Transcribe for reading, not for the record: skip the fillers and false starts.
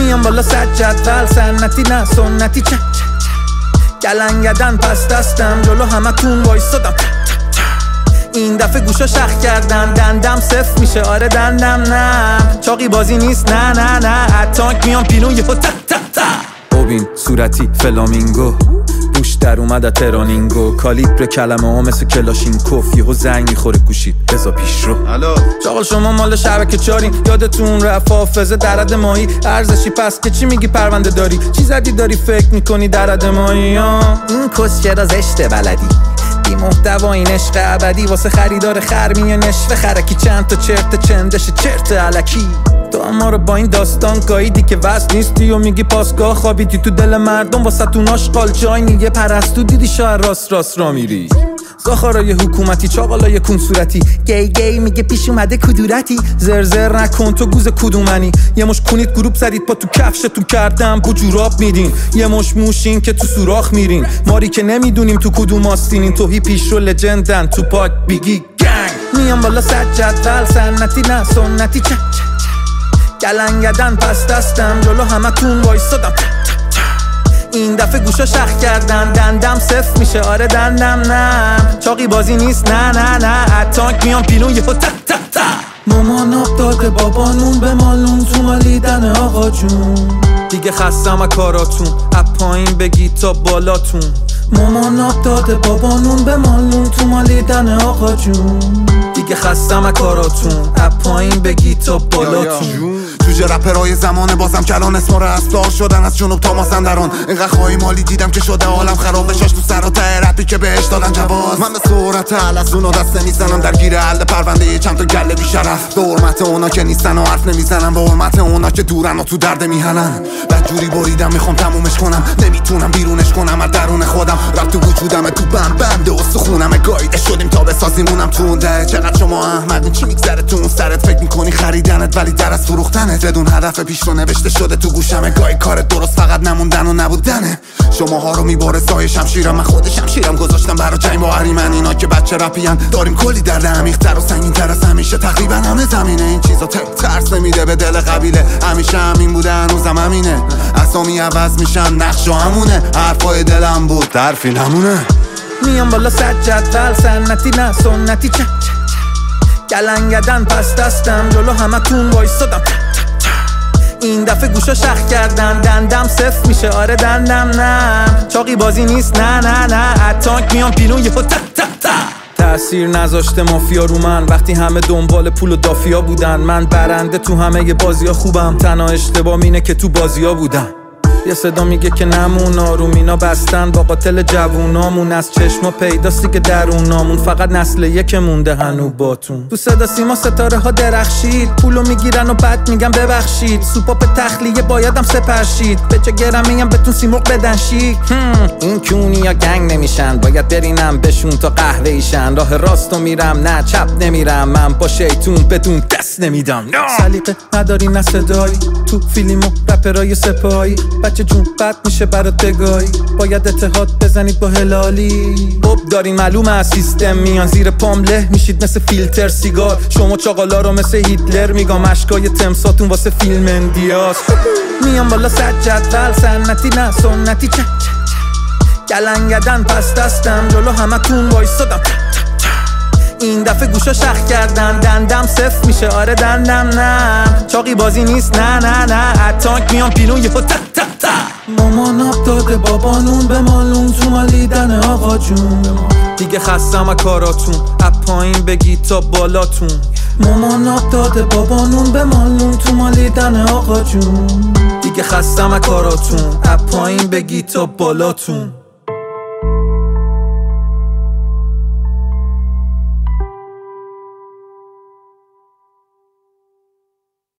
میام بالا صد جدول سنتی نه سنتی چه گلنگدن پس دستم جلو همتون وایستادم این دفعه گوشا شخ کردن دندم صفر میشه آره دندم نه چاقی بازی نیست نه نه نه اتانک میام پیلون یهو تا تا تا ببین صورتی فلامینگو بوش در اومد ترانینگو کالیبر کلمه ها مثل کلاشینکوف یهو زنگ میخوره گوشید بزا پیش رو چاقل شما مال شبکه چارین یادتون رفت حافظه درد ماهی ارزشی پس که چی میگی پرونده داری چی زدی داری فکر میکنی درد ماهی این کس چرا زشته بلدی بی محتوا این عشق ابدی واسه خریدار خرمی نشوه خرکی چند تا چرت چندش چرت الکی تو اما رو با این داستان گاییدی که وصل نیستی و میگی پاسگاه خوابیدی تو دل مردم واسه تون آشغال جای نیه پرستو دیدی شاید راست را میری زاخارای حکومتی چاقالای کون صورتی گی میگه پیش اومده کدورتی زرزر نکن تو گوز کدومنی یه مش کنید گروپ زدید پا تو کفشتون کردم بو جوراب میدین یه مش موشین که تو سوراخ میرین ماری که نمیدونیم تو کدوم آستینین توهی پیش رو لجندن تو پاک بیگی گنگ میام بالا صد جدول سنتی نه سنتی چه گلنگدن پس دستم جلو همتون وایستادم این دفعه گوشا شخ کردن دندم صفر میشه آره دندم نه چاقی بازی نیست نه نه نه اتانک میام پیلون یهو تا تا تا مامان آب داده بابا نون به مالون تو مالیدن آقا جون دیگه خستم از کاراتون از پایین بگی تا بالاتون مامان آب داده بابا نون به مالون تو مالیدن آقا جون دیگه خستم از کاراتون از پایین بگی تا بالاتون جوجه رپرهای زمانه بازم کلان اسمار اصلاح شدن از جنوب تا مازندران اینقدر خواهی مالی دیدم که شده عالم خراب شاش تو سر و ته رپی که بهش دادن جواز من به صورت حلزون و دست میزنم در گیر حل پرونده چند تا گله بیشرف به حرمت اونا که نیستن و حرف نمیزنم به حرمت اونا که دورن و تو درد میهنن بدجوری بریدم میخوام تمومش کنم نمیتونم بیرونش کنم از درون خودم رفت تو وجودم تو بند استخونم گاییده شدیم تا بسازیمونم تو ده چقدر شما احمدین چی میگذره تو اون سرت فکر میکنی خریدنت ولی در از فروختنت بدون هدف پیش رو نوشته شده تو گوشم گاهی کارت درست فقط نموندن و نبودنه شماها رو میباره سایه شمشیرم من خود شمشیرم گذاشتم برا جنگ با اهریمن اینا که بچه رپیان داریم کلی درد عمیق‌تر و سنگین‌تر از همیشه تقریبا همه زمینه این چیزا ترس نمیده به دل قبیله همیشه همین بوده هنوزم همینه اسامی عوض میشن نقشا همونه حرفای دلم بود حرفی نمونه میام بالا صد جدول سنتی نه سنتی چه گلنگدن پس دستم جلو همتون وایستادم این دفعه گوشا شخ کردن دندم صفر میشه آره دندم نه چاقی بازی نیست نه نه نه اتانک میام پیلون یهو تا تا تا تأثیر نذاشته مافیا رو من وقتی همه دنبال پول و دافیا بودن من برنده تو همه بازیا خوبم تنها اشتباه اینه که تو بازیا بودم یه صدا میگه که نمون آرومینا بستن با قاتل جوونامون از چشما پیداستی که درونامون فقط نسل یک مونده هنو باتون تو صدا سیما ستاره ها درخشید پولو میگیرن و بعد میگم ببخشید سوپاپ تخلیه بایدم سپرشید به چه گرم میگم بهتون سیمرغ بدن شیک این کونی یا گنگ نمیشن باید برینم بهشون تا قهوه ایشن راه راستو میرم نه چپ نمیرم من با شیطون بدون دست نمیدم سلیقه نداری نه صدایی تو فیلم و رپرای سپاهی بچه جون بد میشه برات بگاهی باید اتحاد بزنید با هلالی بب دارین معلومه از سیستم میان زیر پام له میشید مثل فیلتر سیگار شما چاقالا رو مثل هیتلر میگم اشکای تمساتون واسه فیلم اندیاس میام بالا صد جدول سنتی نه سنتی چه گلنگدن پس دستم جلو همتون وایستادم این دفعه گوشا شخ کردن دندم صفر میشه آره دندم نه چاقی بازی نیست نه نه نه اتانک میام پیلون یهو تا تا تا مامان آب داده بابا نون به مالون تو مالیدن آقا جون دیگه خستم از کاراتون از پایین بگی تا بالاتون مامان آب داده بابا نون به مالون تو مالیدن آقا جون دیگه خستم از کاراتون از پایین بگی تا بالاتون